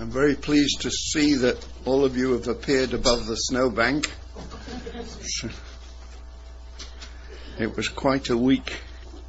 I'm very pleased to see that all of you have appeared above the snowbank. It was quite a week.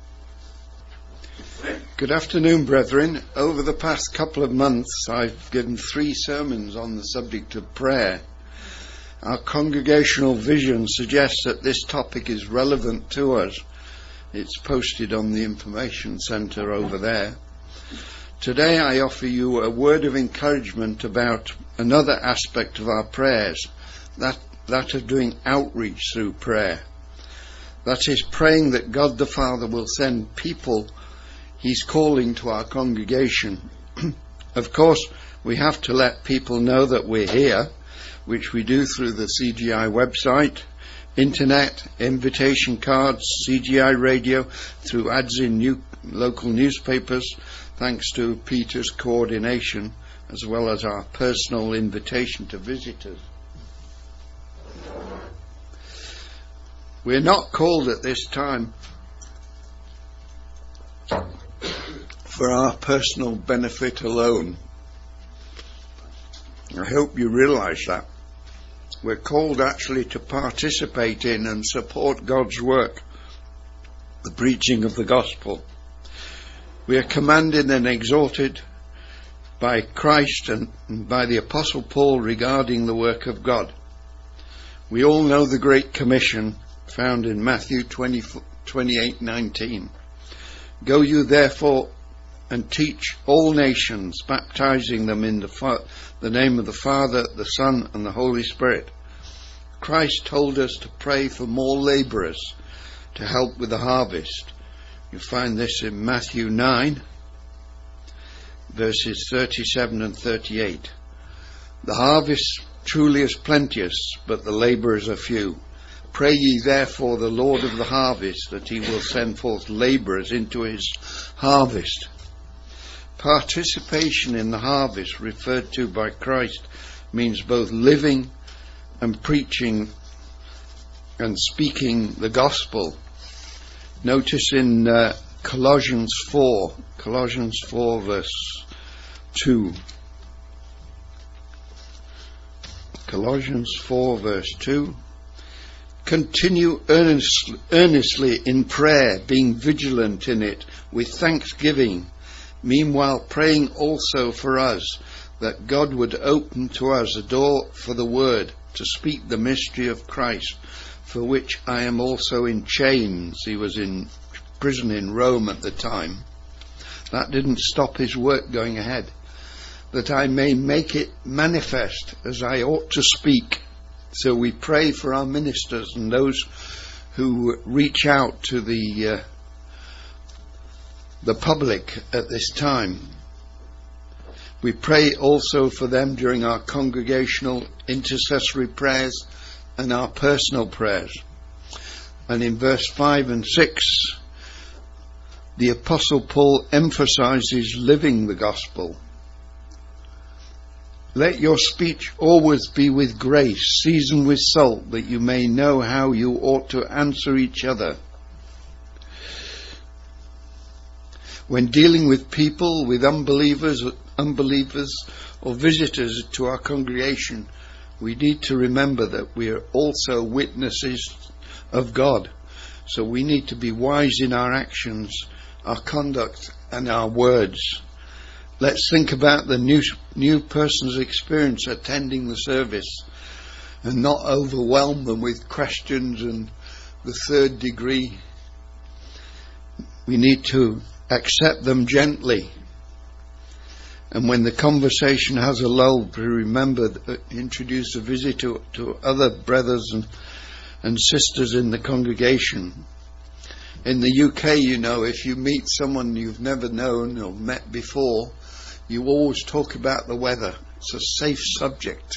Good afternoon, brethren. Over the past couple of months, I've given 3 sermons on the subject of prayer. Our congregational vision suggests that this topic is relevant to us. It's posted on the information centre over there. Today I offer you a word of encouragement about another aspect of our prayers, that of doing outreach through prayer. That is, praying that God the Father will send people He's calling to our congregation. Of course, we have to let people know that we're here, which we do through the CGI website, internet, invitation cards, CGI radio, through ads in local newspapers, thanks to Peter's coordination, as well as our personal invitation to visitors. We're not called at this time for our personal benefit alone. I hope you realise that. We're called actually to participate in and support God's work, the preaching of the gospel. We are commanded and exhorted by Christ and by the Apostle Paul regarding the work of God. We all know the Great Commission found in Matthew 28:19. Go you therefore and teach all nations, baptizing them in the name of the Father, the Son, and the Holy Spirit. Christ told us to pray for more labourers to help with the harvest. You find this in Matthew 9, verses 37 and 38. The harvest truly is plenteous, but the labourers are few. Pray ye therefore the Lord of the harvest, that he will send forth labourers into his harvest. Participation in the harvest referred to by Christ means both living and preaching and speaking the gospel. Notice in Colossians 4 verse 2. Colossians 4 verse 2. Continue earnestly in prayer, being vigilant in it with thanksgiving, meanwhile praying also for us, that God would open to us a door for the word, to speak the mystery of Christ, for which I am also in chains. He was in prison in Rome at the time. That didn't stop his work going ahead. That I may make it manifest as I ought to speak. So we pray for our ministers and those who reach out to the public at this time. We pray also for them during our congregational intercessory prayers and our personal prayers. And in verse 5 and 6, the Apostle Paul emphasizes living the gospel. Let your speech always be with grace, seasoned with salt, that you may know how you ought to answer each other. When dealing with people, with unbelievers or visitors to our congregation, we need to remember that we are also witnesses of God. So we need to be wise in our actions, our conduct, and our words. Let's think about the new person's experience attending the service and not overwhelm them with questions and the third degree. We need to accept them gently. And when the conversation has a lull, to remember, introduce a visitor to other brothers and sisters in the congregation. In the UK, you know, if you meet someone you've never known or met before, you always talk about the weather. It's a safe subject.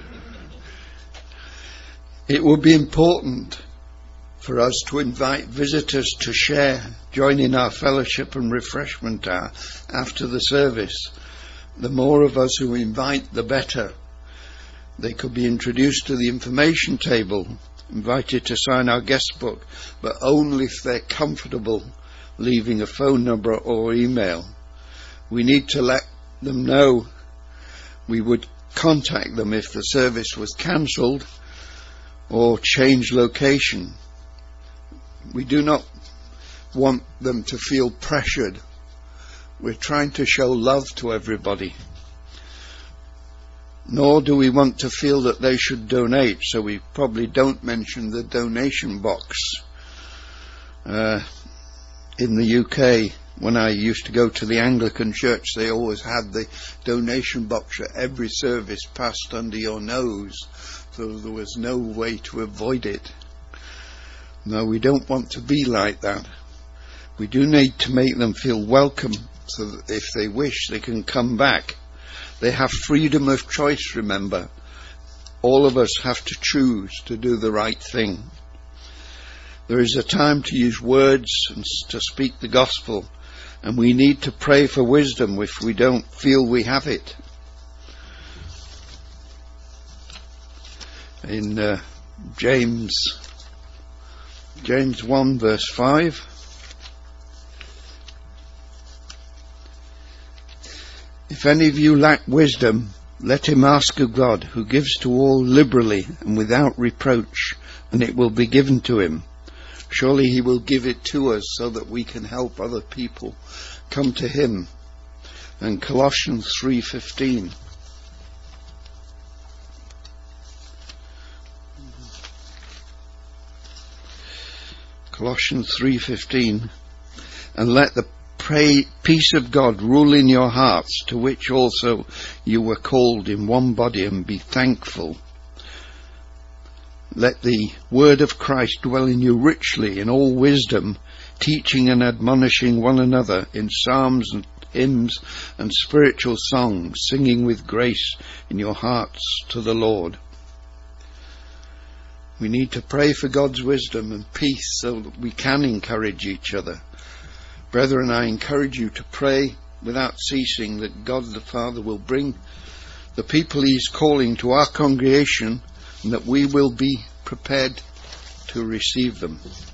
It will be important for us to invite visitors to share, join in our fellowship and refreshment hour after the service. The more of us who invite, the better. They could be introduced to the information table, invited to sign our guest book, but only if they're comfortable leaving a phone number or email. We need to let them know we would contact them if the service was cancelled or change location. We do not want them to feel pressured. We're trying to show love to everybody. Nor do we want to feel that they should donate, so we probably don't mention the donation box. In the UK, when I used to go to the Anglican church, they always had the donation box at every service passed under your nose, so there was no way to avoid it. No, we don't want to be like that. We do need to make them feel welcome, so that if they wish, they can come back. They have freedom of choice, remember. All of us have to choose to do the right thing. There is a time to use words and to speak the gospel, and we need to pray for wisdom if we don't feel we have it. In James 1 verse 5, if any of you lack wisdom, let him ask of God, who gives to all liberally and without reproach, and it will be given to him. Surely he will give it to us so that we can help other people come to him. And Colossians 3:15. Colossians 3:15. And let the peace of God rule in your hearts, to which also you were called in one body, and be thankful. Let the word of Christ dwell in you richly in all wisdom, teaching and admonishing one another in psalms and hymns and spiritual songs, singing with grace in your hearts to the Lord. We need to pray for God's wisdom and peace so that we can encourage each other. Brethren, I encourage you to pray without ceasing that God the Father will bring the people he is calling to our congregation, and that we will be prepared to receive them.